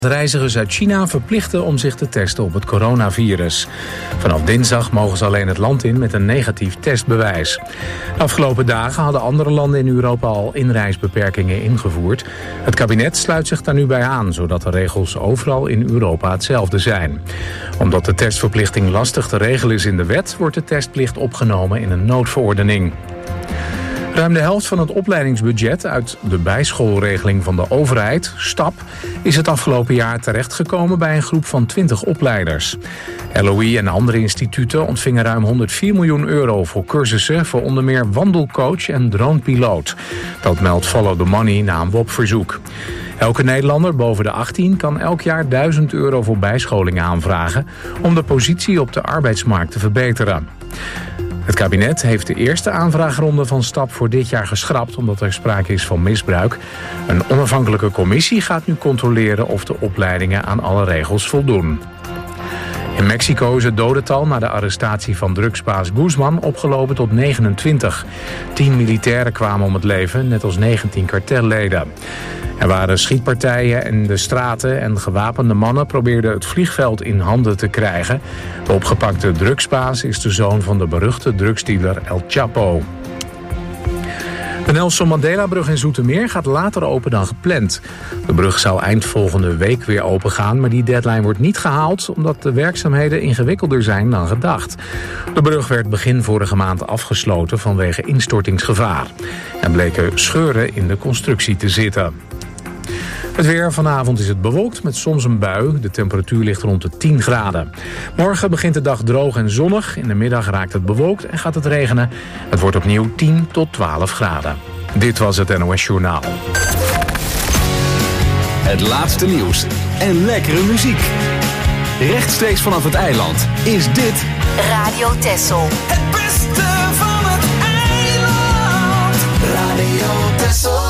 De reizigers uit China verplichten om zich te testen op het coronavirus. Vanaf dinsdag mogen ze alleen het land in met een negatief testbewijs. De afgelopen dagen hadden andere landen in Europa al inreisbeperkingen ingevoerd. Het kabinet sluit zich daar nu bij aan, zodat de regels overal in Europa hetzelfde zijn. Omdat de testverplichting lastig te regelen is in de wet, wordt de testplicht opgenomen in een noodverordening. Ruim de helft van het opleidingsbudget uit de bijschoolregeling van de overheid, STAP, is het afgelopen jaar terechtgekomen bij een groep van 20 opleiders. LOI en andere instituten ontvingen ruim 104 miljoen euro voor cursussen voor onder meer wandelcoach en dronepiloot. Dat meldt Follow the Money na een WOP-verzoek. Elke Nederlander boven de 18 kan elk jaar 1000 euro voor bijscholing aanvragen om de positie op de arbeidsmarkt te verbeteren. Het kabinet heeft de eerste aanvraagronde van STAP voor dit jaar geschrapt omdat er sprake is van misbruik. Een onafhankelijke commissie gaat nu controleren of de opleidingen aan alle regels voldoen. In Mexico is het dodental na de arrestatie van drugsbaas Guzman opgelopen tot 29. 10 militairen kwamen om het leven, net als 19 kartelleden. Er waren schietpartijen in de straten en gewapende mannen probeerden het vliegveld in handen te krijgen. De opgepakte drugsbaas is de zoon van de beruchte drugsdealer El Chapo. De Nelson Mandela-brug in Zoetermeer gaat later open dan gepland. De brug zou eind volgende week weer open gaan, maar die deadline wordt niet gehaald omdat de werkzaamheden ingewikkelder zijn dan gedacht. De brug werd begin vorige maand afgesloten vanwege instortingsgevaar. Er bleken scheuren in de constructie te zitten. Het weer. Vanavond is het bewolkt met soms een bui. De temperatuur ligt rond de 10 graden. Morgen begint de dag droog en zonnig. In de middag raakt het bewolkt en gaat het regenen. Het wordt opnieuw 10 tot 12 graden. Dit was het NOS Journaal. Het laatste nieuws en lekkere muziek. Rechtstreeks vanaf het eiland is dit Radio Texel. Het beste van het eiland. Radio Texel.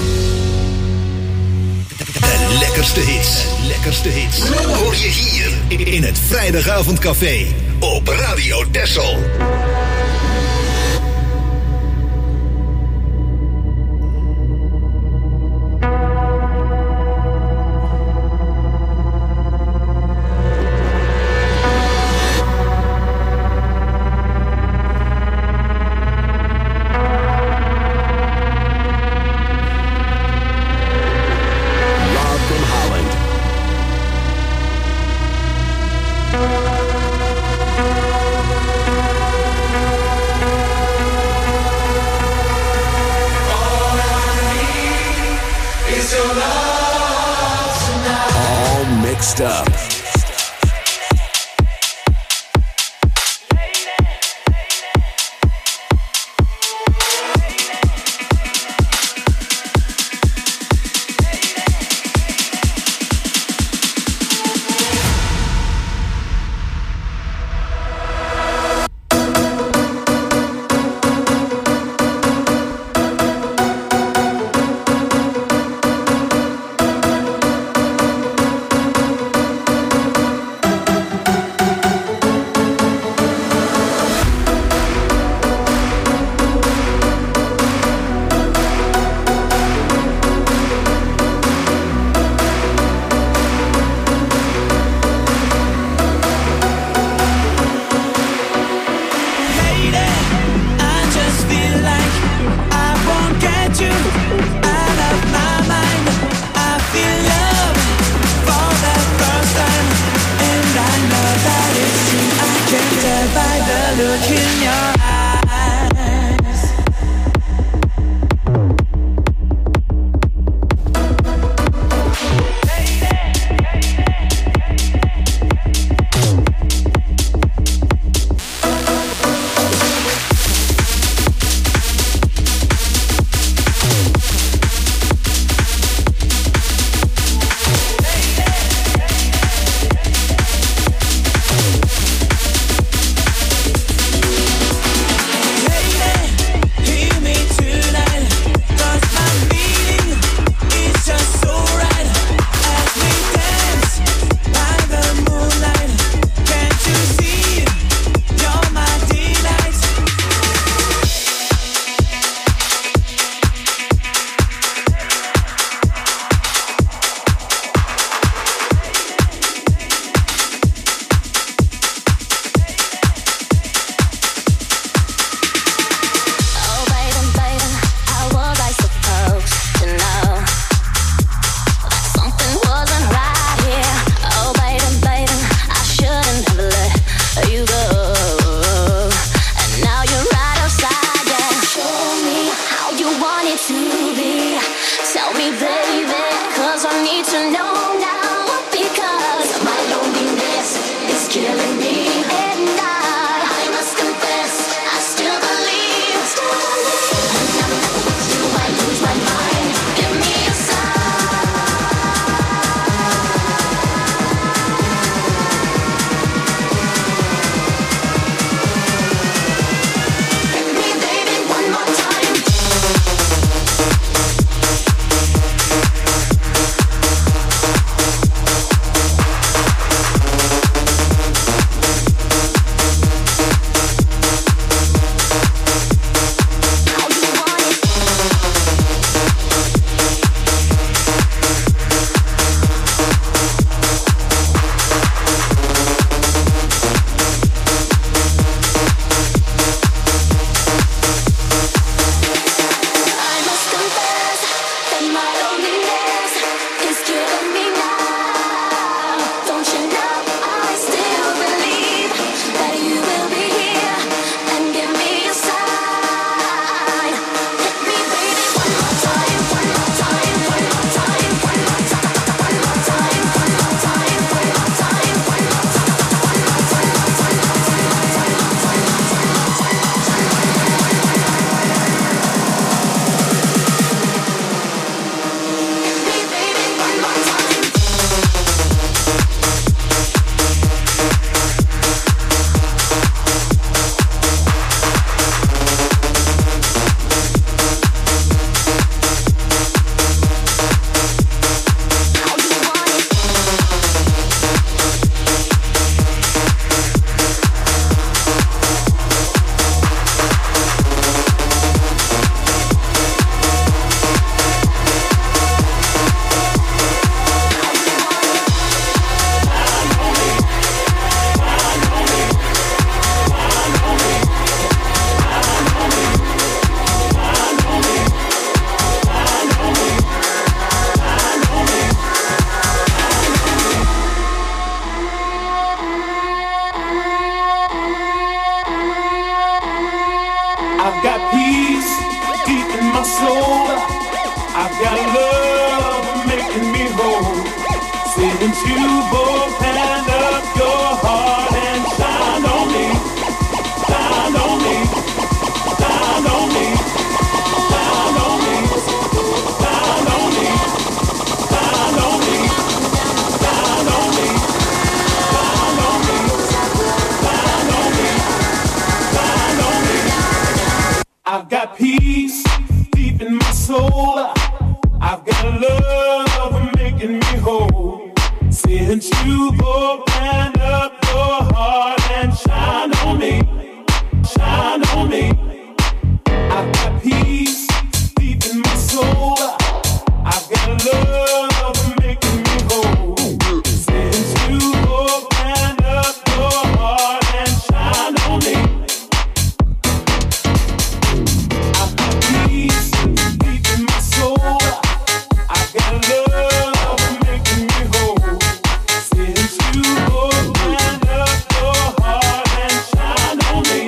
De lekkerste hits. Hoor je hier in het Vrijdagavondcafé op Radio Texel. Up. you both hand up your heart and shine on me, shine on me, shine on me, shine on me, shine on me, shine on me, shine on me, shine on me, shine on me, shine on me. I've got peace deep in my soul. I've got love making me whole. Since you opened up your heart and shine on me, shine on me. I've got peace deep in my soul. I've got love making me whole. Since you opened up your heart and shine on me. I've got peace deep in my soul. I've got love making me whole. Since you opened up your heart and shine on me.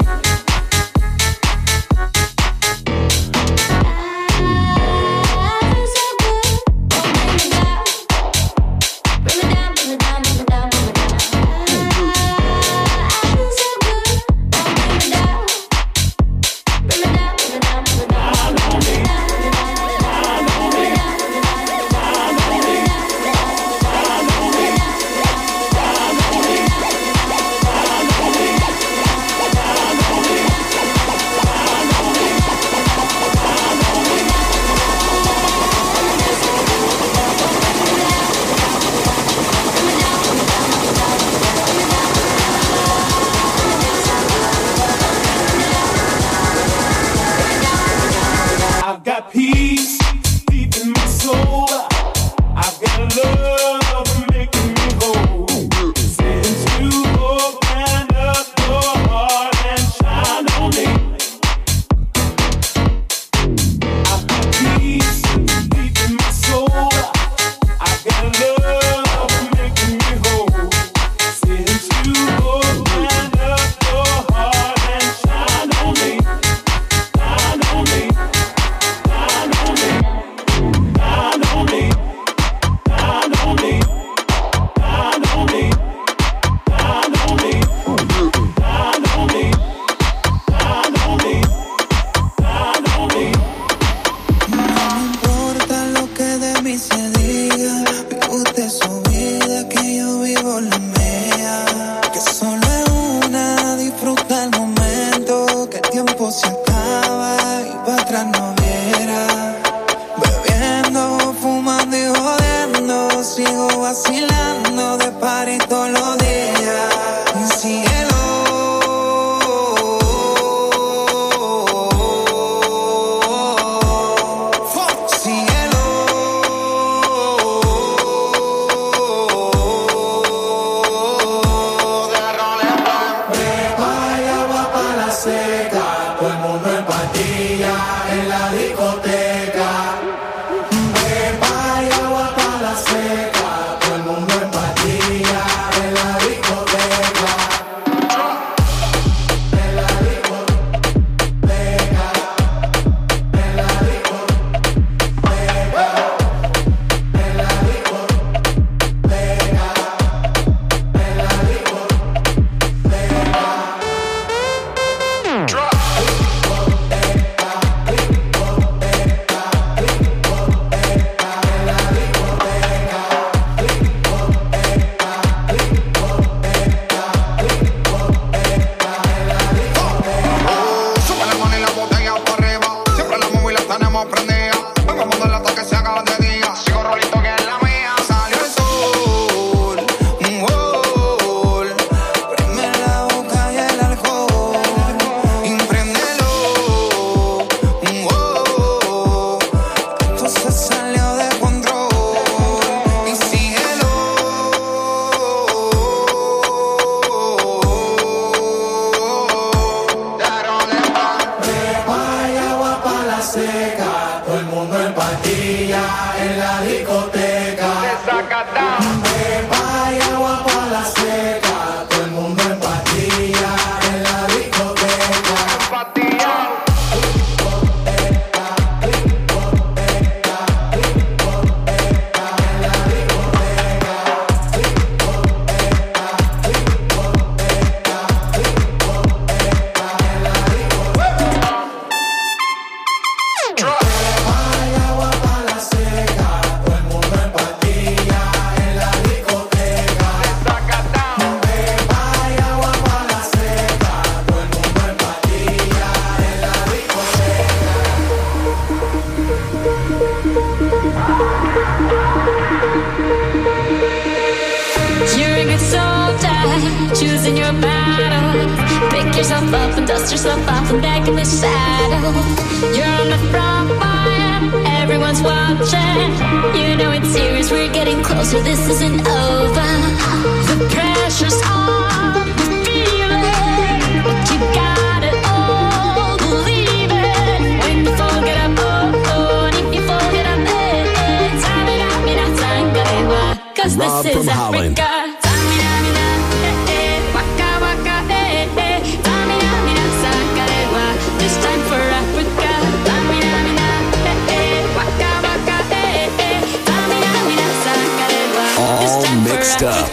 I've got peace deep in my soul. I've got love making me whole. Since you opened up your heart and shine on me. I've got peace deep in my soul. I've got love making me whole. Since you opened up your heart and shine on me. Shine on me. Shine on me, shine on me, shine on me, shine on me, shine on me, shine on me, shine on me, shine on me. No importa lo que de mí se diga, vive usted su vida, que yo vivo la mía. Que solo es una, disfruta el momento, que el tiempo se acaba y para atrás no viera. Bebiendo, fumando y jodiendo, sigo vacilando de party todos los días. Y síguelo. Síguelo. Prepa y agua para la seca, todo el mundo en pastilla en la discoteca. Prepa y agua para la seca, todo el mundo en pastilla en la yourself up and dust yourself off and back in the saddle. You're on the front line, everyone's watching. You know it's serious, we're getting closer, this isn't over. The pressure's on, you feel it, but you got it all, believe it. When you fall, get up, oh, and if you fall, get up, Tamina, Tangarewa, 'cause Rob this is from Holland. Africa. This time for Africa. All mixed up.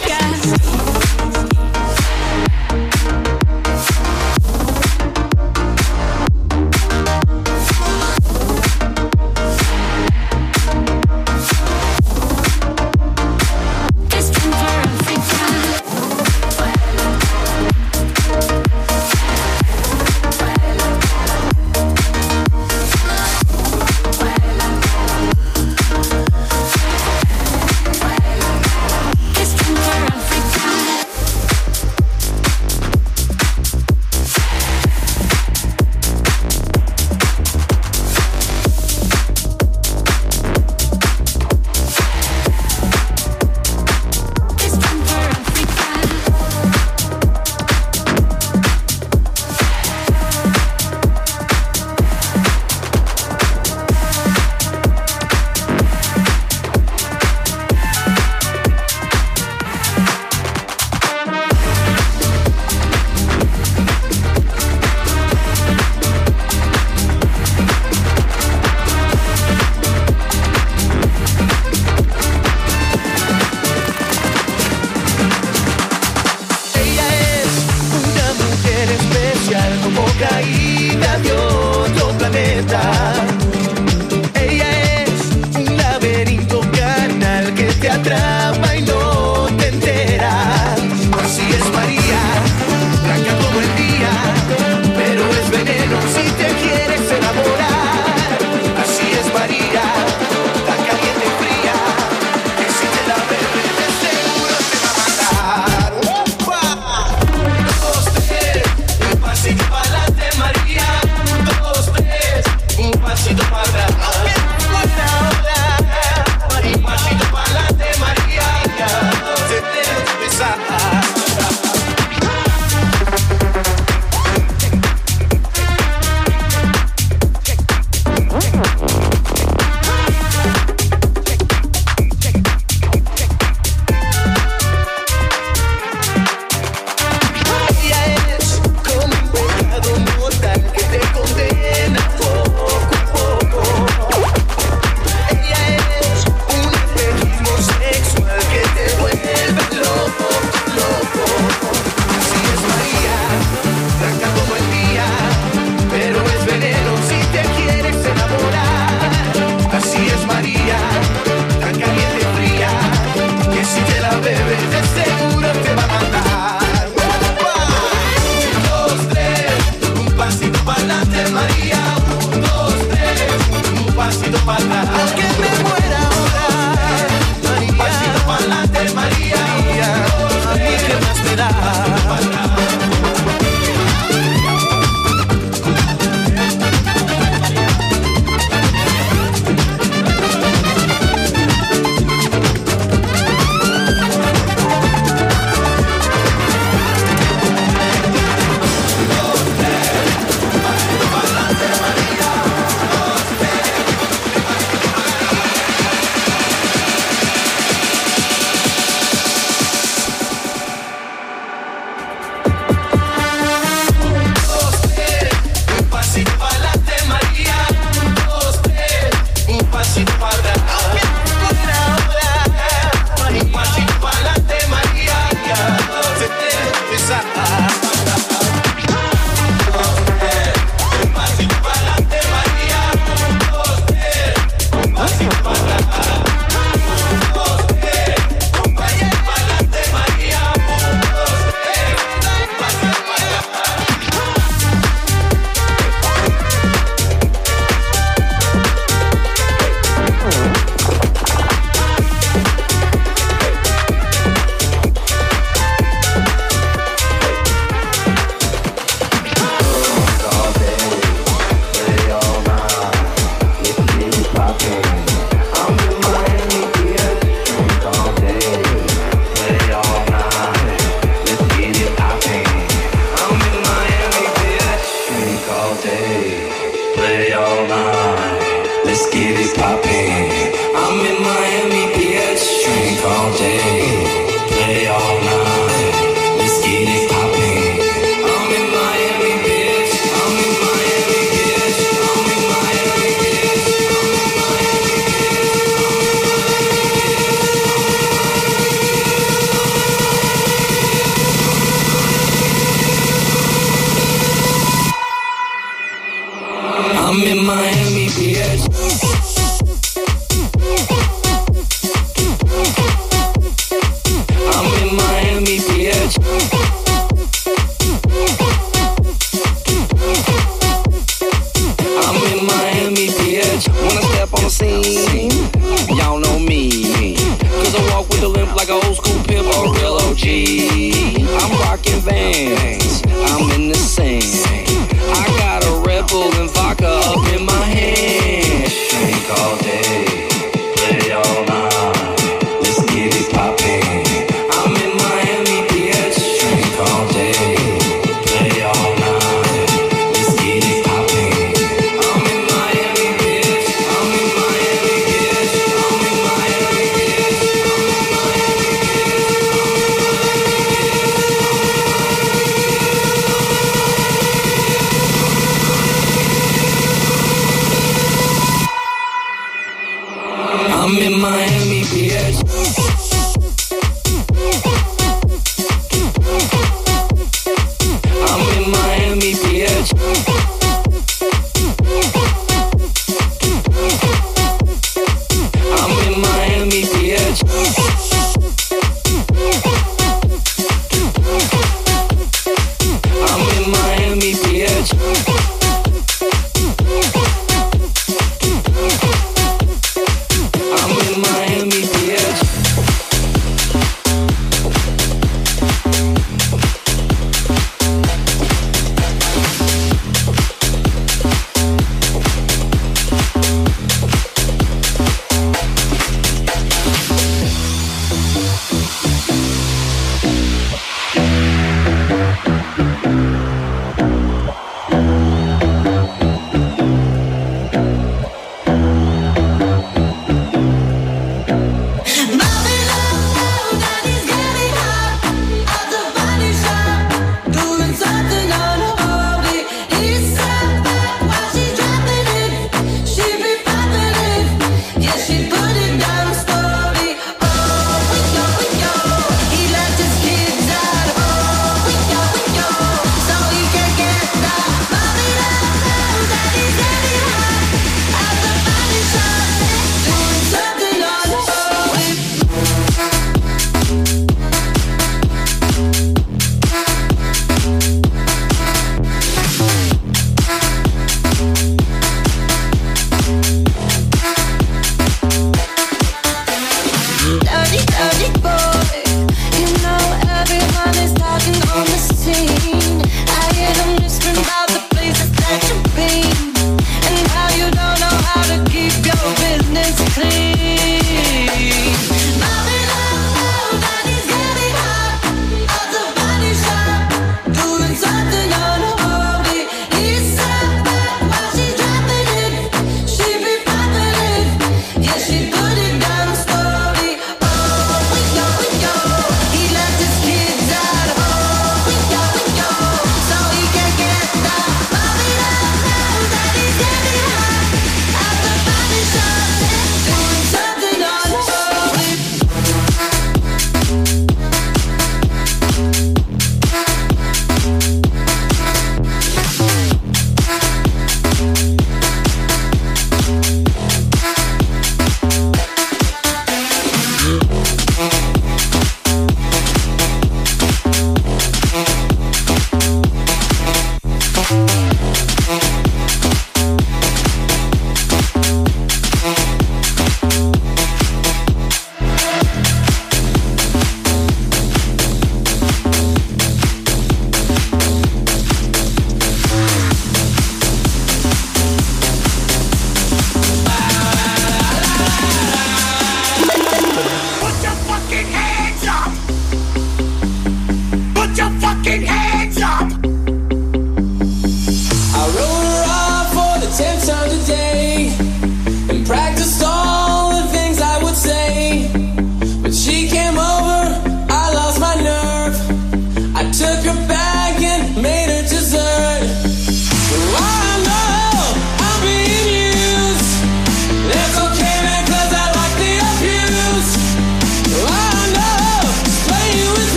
bitch. I'm in Miami, bitch. When I step on the scene, y'all know me. Cause I walk with a limp like an old school pimp or a real OG. I'm rocking Vans, I'm in the sand. I got a Red Bull and vodka up in my hand. Drink all day, play all night. Let's get it poppin'. I'm in Miami, bitch.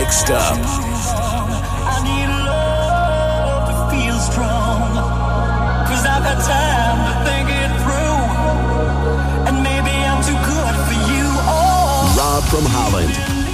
Next up. I need love to feel strong, 'cause I've had time to think it through, and maybe I'm too good for you. Oh, Rob from Holland.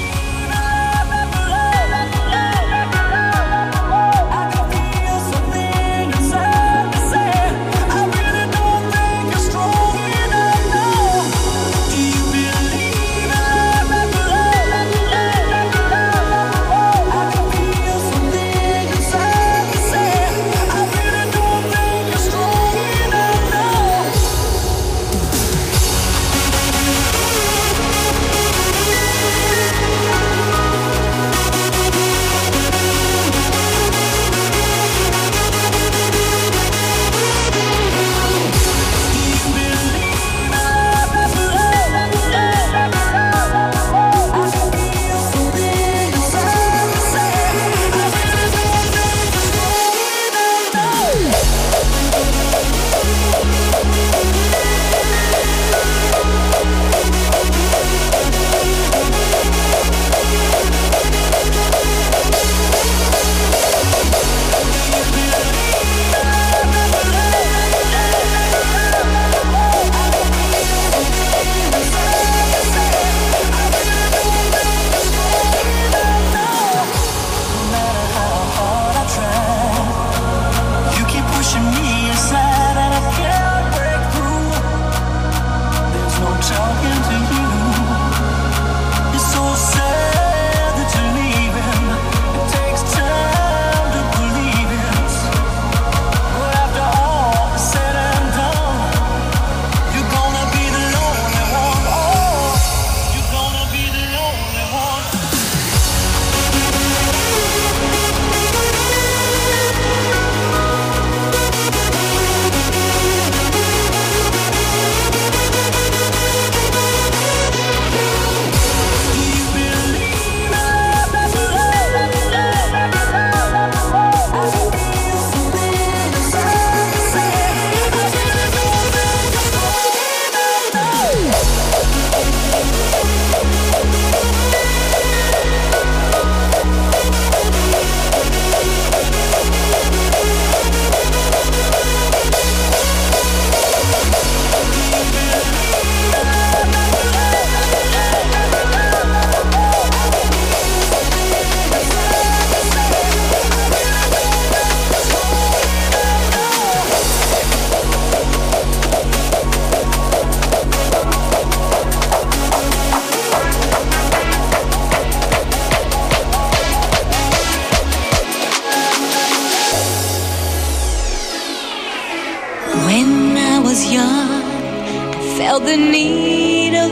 felt the need of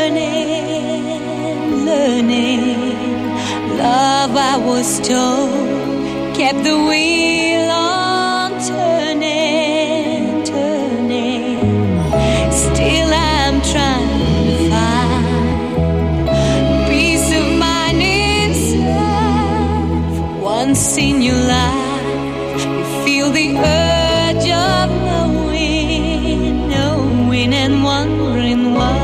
learning. Love, I was told, kept the wheel on turning. Still I'm trying to find peace of mind inside. For once in your life, you feel the urge of knowing and wondering why.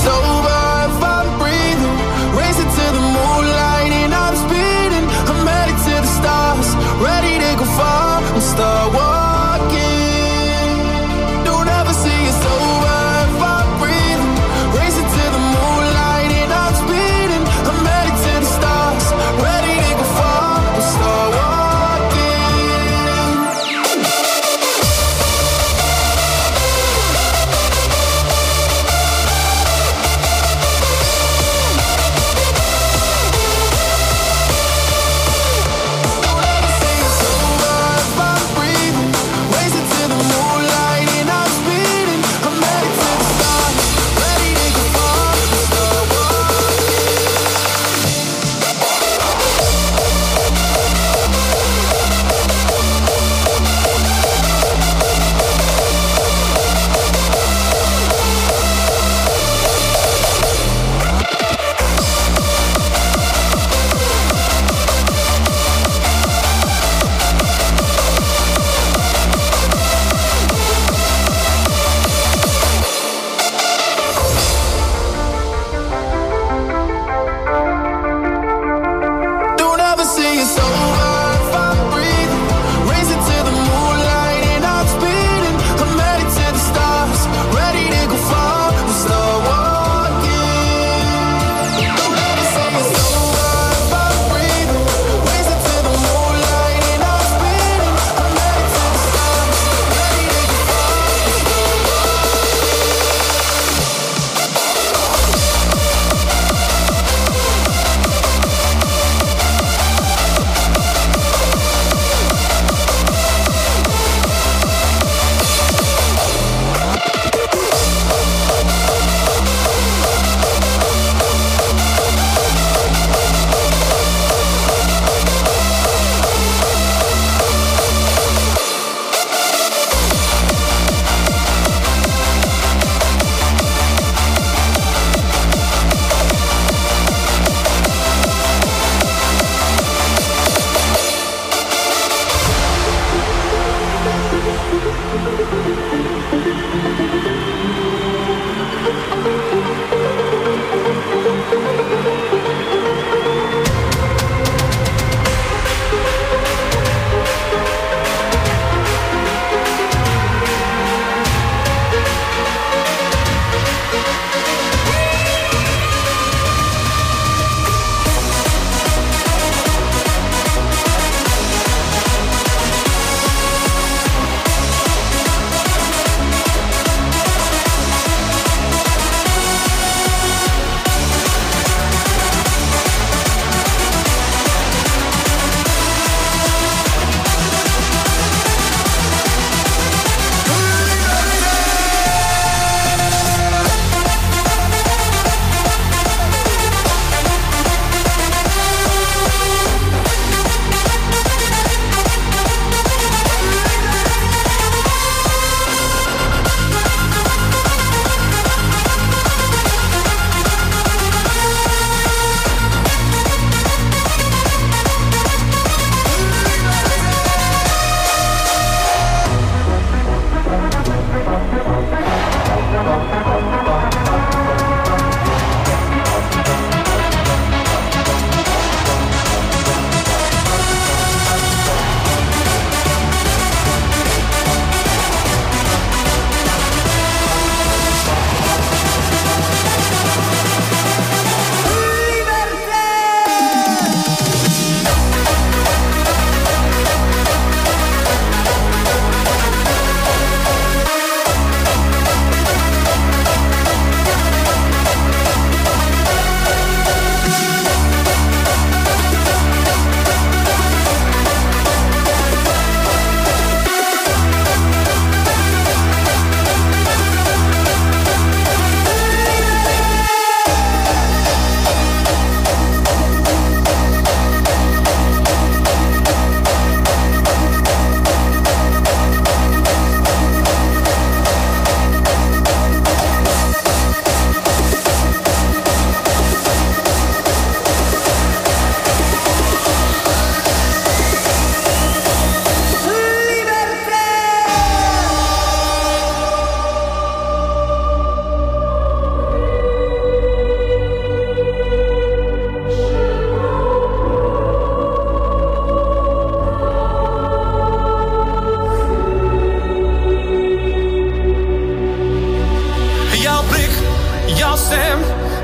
sober if I'm breathing. Racing to the moonlight and I'm speeding. I'm headed to the stars, ready to go far and start walking. Don't ever say it's over if I'm breathing. Racing to the moonlight and I'm speeding. I'm headed to the stars, ready to go far and start walking.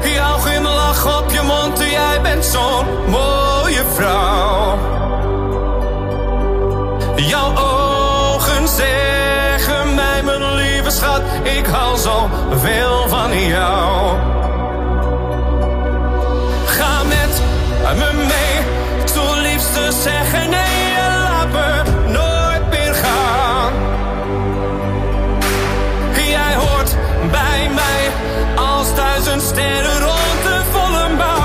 jouw glimlach op je mond, jij bent zo'n mooie vrouw. Jouw ogen zeggen mij, mijn lieve schat, ik hou zo veel van jou. Ga met me mee, zo liefste zeggen nee, laat me nooit meer gaan. Jij hoort bij mij als 1000 sterren rond de volle maan.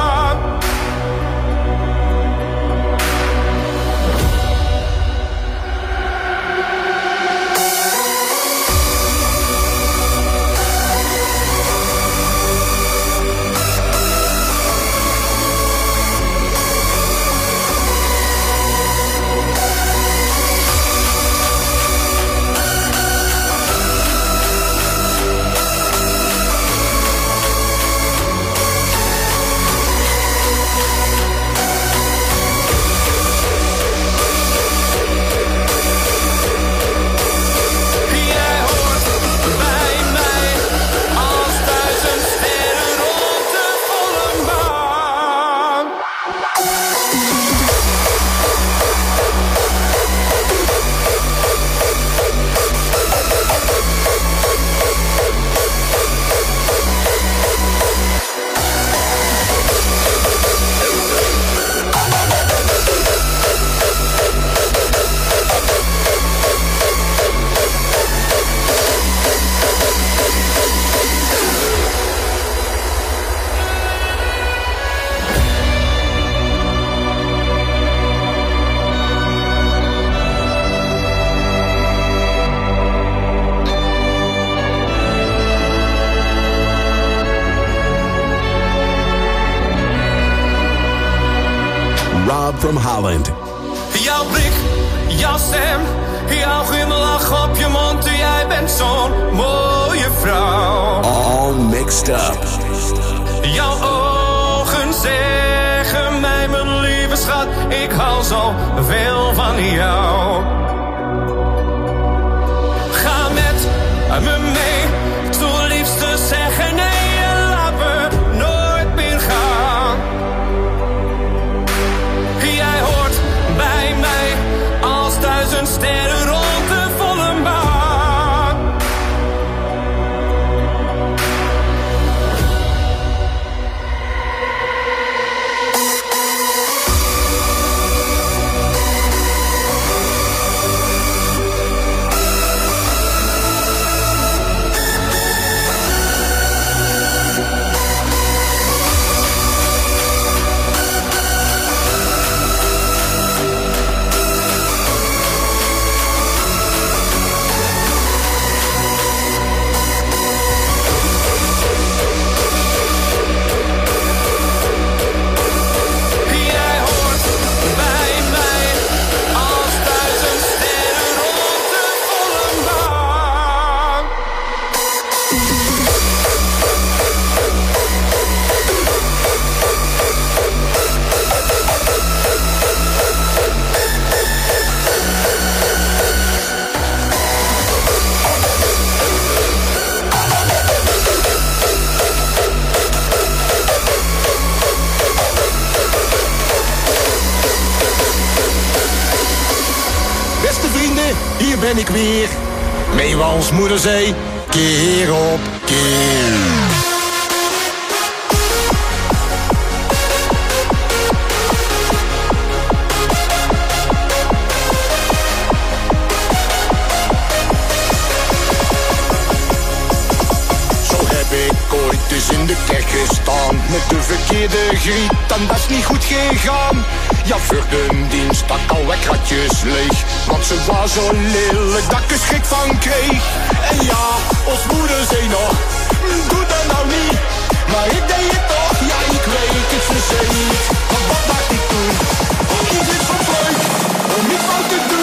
From Holland. Jouw blik, jouw stem, jouw glimlach op je mond, jij bent zo'n mooie vrouw. All mixed up. Jouw ogen zeggen mij, mijn lieve schat, ik hou zo veel van jou. Ga met me mee, zo liefste zeggen nee, laat me nooit meer gaan. Jij hoort bij mij als 1000 sterren rond de volle maan. Hier ben ik weer, Meeuwals Moederzee, keer op keer. In de kerk gestaan met de verkeerde griet, dan dat is niet goed gegaan. Ja, voor de dienst stak al wat kratjes leeg, want ze was zo lelijk dat ik er schrik van kreeg. En ja, ons moeder zei nog, doe dat nou niet, maar ik deed het toch, ja ik weet het, ze zei niet. Maar wat maakt ik toen? Is het zo leuk om niet fout te doen?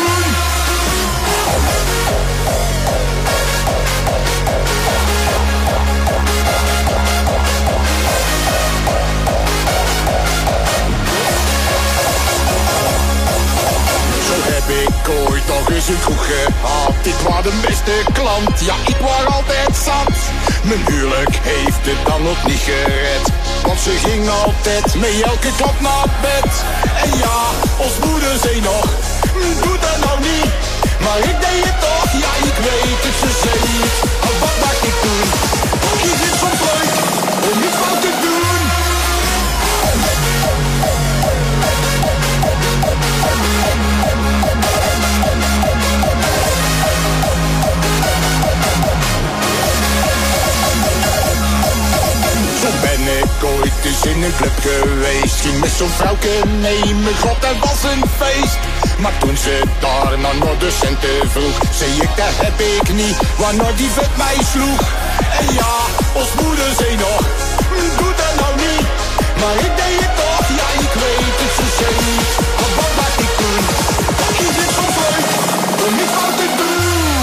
Ik ooit nog eens een kroeg gehad. Ik was de beste klant, ja ik was altijd zat. Mijn huwelijk heeft het dan nog niet gered, want ze ging altijd met elke klap naar bed. En ja, ons moeder zei nog, doe dat nou niet. Maar ik deed het toch, ja ik weet het, ze zei niet. Maar wat mag ik doen? Kies het soms leuk om niet fout te doen. Zo ben ik ooit eens in een club geweest. Ging met zo'n vrouwke mee, mijn god, dat was een feest. Maar toen ze daarna naar de centen vroeg, zei ik, dat heb ik niet, waarna die vet mij sloeg. En ja, ons moeder zei nog, doe dat nou niet. Maar ik deed het toch, ja ik weet het, ze zei niet. Maar wat mag ik doen? Is het soms leuk om niet fout te doen?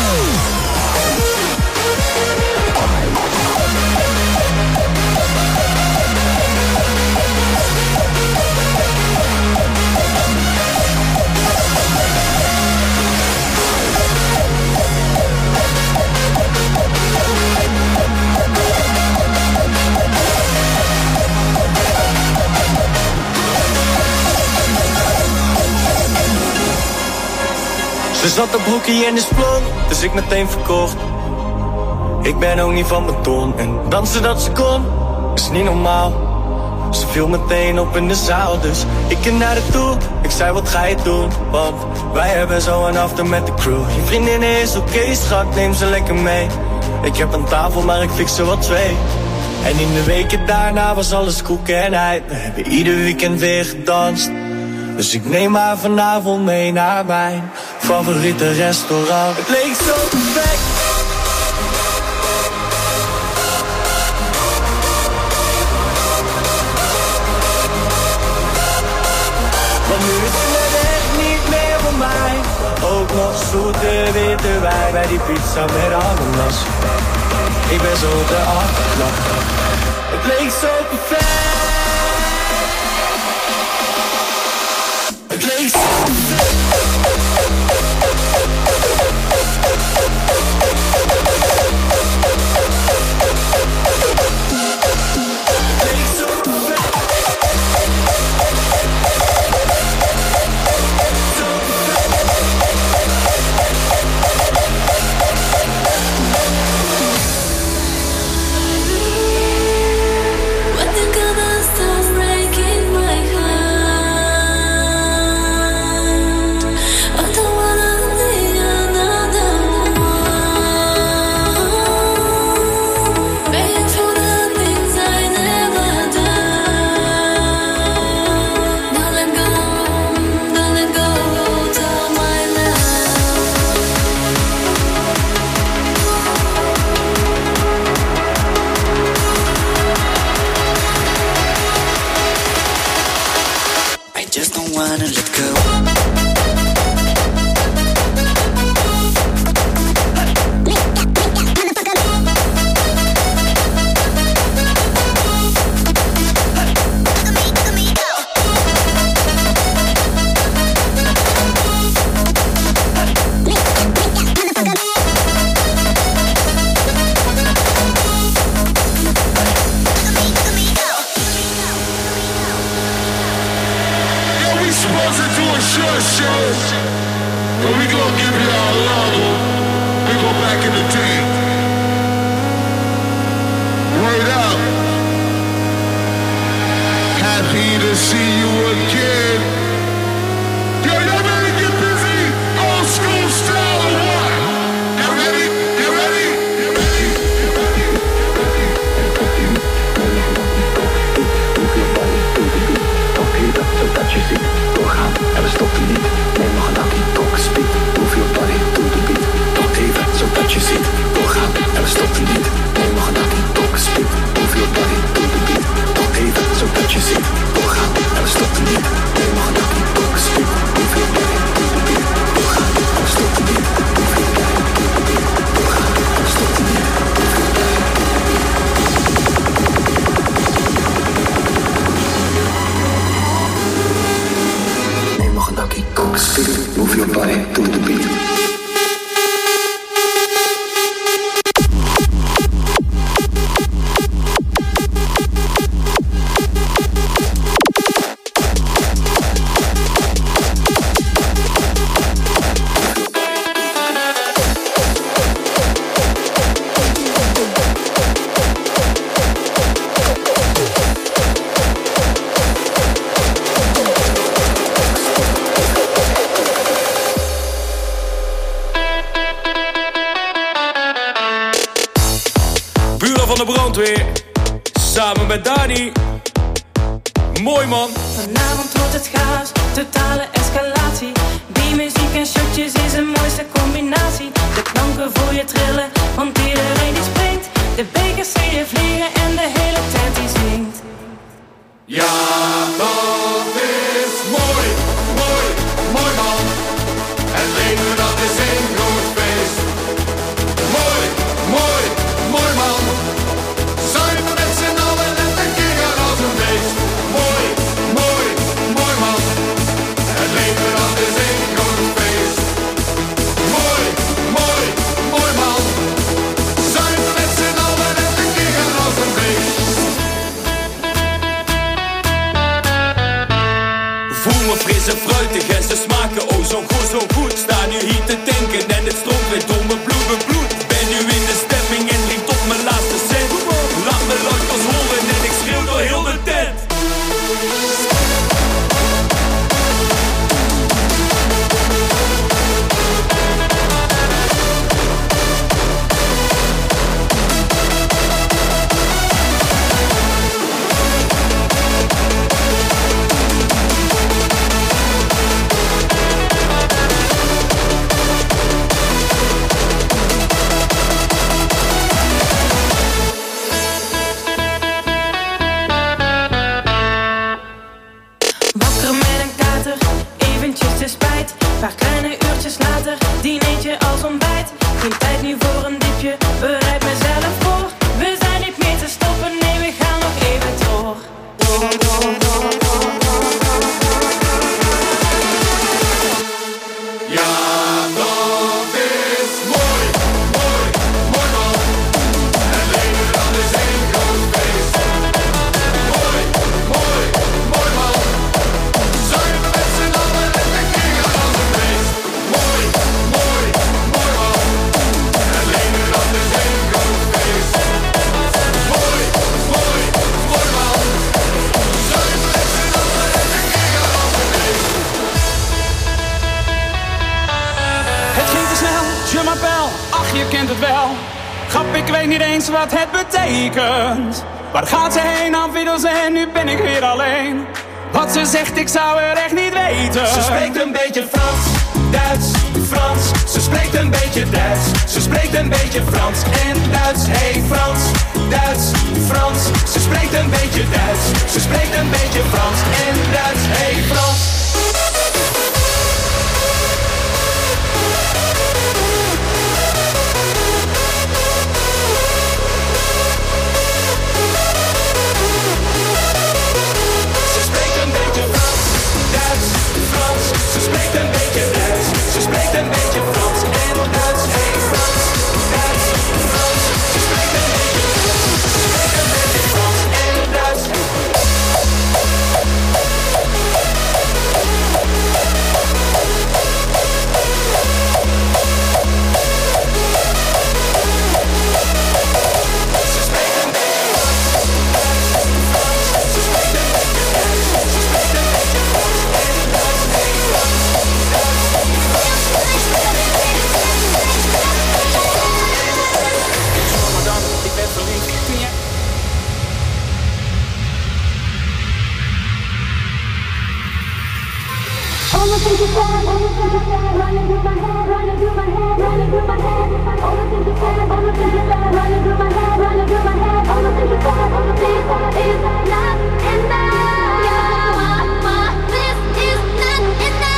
Ze zat op broekie en is blond, dus ik meteen verkocht. Ik ben ook niet van beton en dansen dat ze kon, is niet normaal. Ze viel meteen op in de zaal, dus ik ging naar haar toe. Ik zei, wat ga je doen? Want wij hebben zo een after met de crew. Je vriendin is oké, schat, neem ze lekker mee. Ik heb een tafel, maar ik fix er wel 2. En in de weken daarna was alles koek en ei. We hebben ieder weekend weer gedanst. Dus ik neem haar vanavond mee naar mijn favoriete restaurant. Het leek zo perfect. Maar nu is het echt niet meer voor mij. Ook nog zoete witte wijn bij die pizza met ananas. Ik ben zo te afgeklapt. Het leek zo perfect. Zodat je ziet, doorgaan en we stoppen. van de brandweer. Samen met Dani. Mooi man. Vanavond wordt het chaos, totale escalatie. Muziek en shotjes is een mooiste combinatie. De klanken voel je trillen, want iedereen die springt. De bekers zie je vliegen en de hele tent die zingt. Ja, dat is mooi, mooi, mooi man. Het leven dat is een groot feest. Mooi, mooi, mooi man. Zuiver met z'n allen en de keer gaan als een beest. Mooi, mooi, mooi man. Het leven dat is een groot feest. Mooi, mooi, mooi man. Zuiver met z'n allen en de keer gaan als een beest. Voel me fris en fruitig en ze smaken oh zo goed, zo goed. Sta nu hier te denken en het stroomt weer door mijn bloed. Ben nu in de stemming en drink tot mijn laatste cent. Laat me luisters horen en ik schreeuw door heel de tent. Wakker met een kater, eventjes de spijt. Paar kleine uurtjes later, dinertje als ontbijt. Geen tijd nu voor een dipje, bereid mezelf voor. We zijn niet meer te stoppen, nee we gaan nog even door. Ja, dat is mooi, mooi, mooi man. Het leven dat is een groot feest. Mooi, mooi, mooi man. Zuiver met z'n allen en de keer gaan als een beest. Mooi, mooi, mooi man. Het leven dat is een groot feest. Mooi, mooi, mooi man. Zuiver met z'n allen en de keer gaan als een beest. Het ging te snel, je m'appelle, ach je kent het wel. Grap, ik weet niet eens wat het betekent. Waar gaat ze heen, aan fiddels en nu ben ik weer alleen. Wat ze zegt, ik zou het echt niet weten. Ze spreekt een beetje Frans, Duits, Frans. Ze spreekt een beetje Duits, ze spreekt een beetje Frans en Duits. Hey Frans, Duits, Frans. Ze spreekt een beetje Duits, ze spreekt een beetje Frans en Duits. Hey Frans. Ze spreekt een beetje Frans, Duits, Frans. Ze spreekt een beetje Duits, ze spreekt een beetje Frans en Duits. Hey Frans, Duits, Frans. Ze spreekt een beetje Duits, ze spreekt een beetje Frans en Duits. Ik ben verliefd. All the things you said, all the things you said, running through my head, running through my head, running through my head. All the things you said, all the things you said, running through my head, running through my head. All the things you said, all the things that is not enough. This is not enough.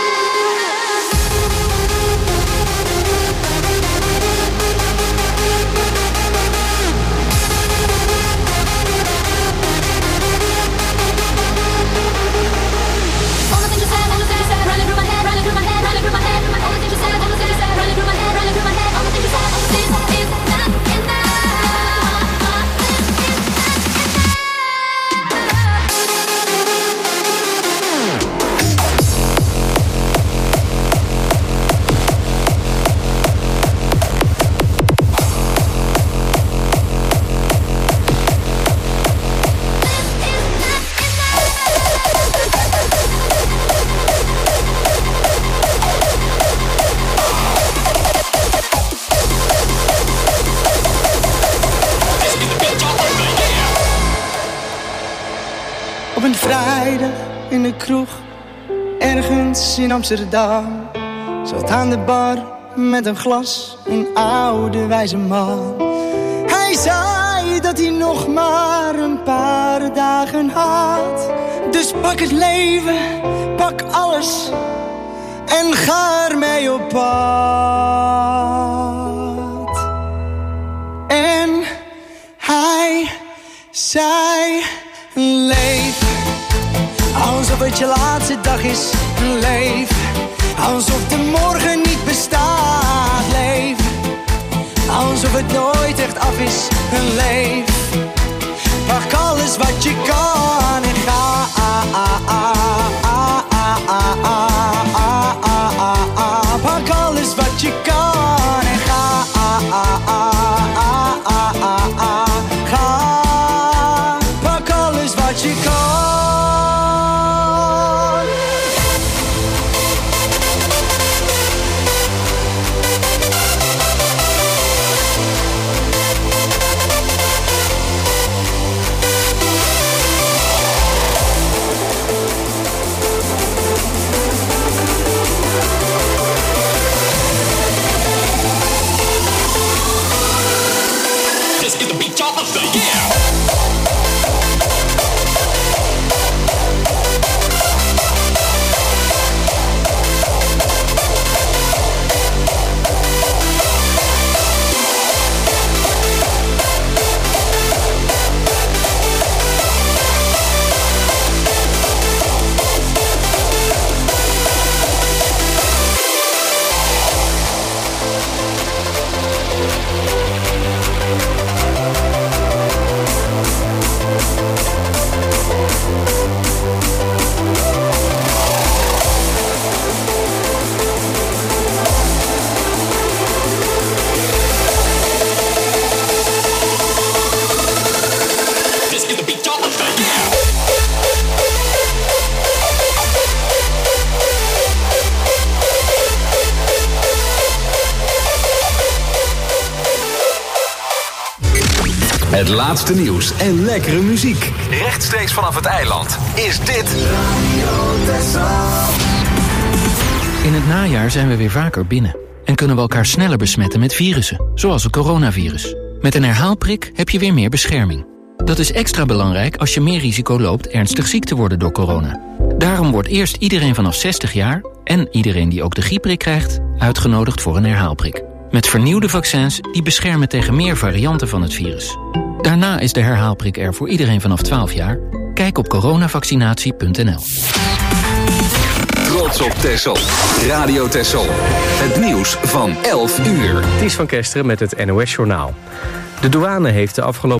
All the things you said, running through my head, running through my head, running through my head. All the things you said, running through my head, running through my head. All the things you said, all the things that is not enough. Op een vrijdag in de kroeg, ergens in Amsterdam, zat aan de bar met een glas een oude wijze man. Hij zei dat hij nog maar een paar dagen had. Dus pak het leven, pak alles en ga ermee op pad. En hij zei: leef alsof het je laatste dag is. Leef alsof de morgen niet bestaat. Leef alsof het nooit echt af is. Leef, pak alles wat je kan en ga. Pak alles wat je kan en ga. Ga, pak alles wat je kan. Het laatste nieuws en lekkere muziek. Rechtstreeks vanaf het eiland is dit Radio Texel. In het najaar zijn we weer vaker binnen en kunnen we elkaar sneller besmetten met virussen, zoals het coronavirus. Met een herhaalprik heb je weer meer bescherming. Dat is extra belangrijk als je meer risico loopt ernstig ziek te worden door corona. Daarom wordt eerst iedereen vanaf 60 jaar en iedereen die ook de griepprik krijgt uitgenodigd voor een herhaalprik. Met vernieuwde vaccins die beschermen tegen meer varianten van het virus. Daarna is de herhaalprik er voor iedereen vanaf 12 jaar. Kijk op coronavaccinatie.nl. Trots op Texel. Radio Texel. Het nieuws van 11 uur. Ties van Kesteren met het NOS Journaal. De douane heeft de afgelopen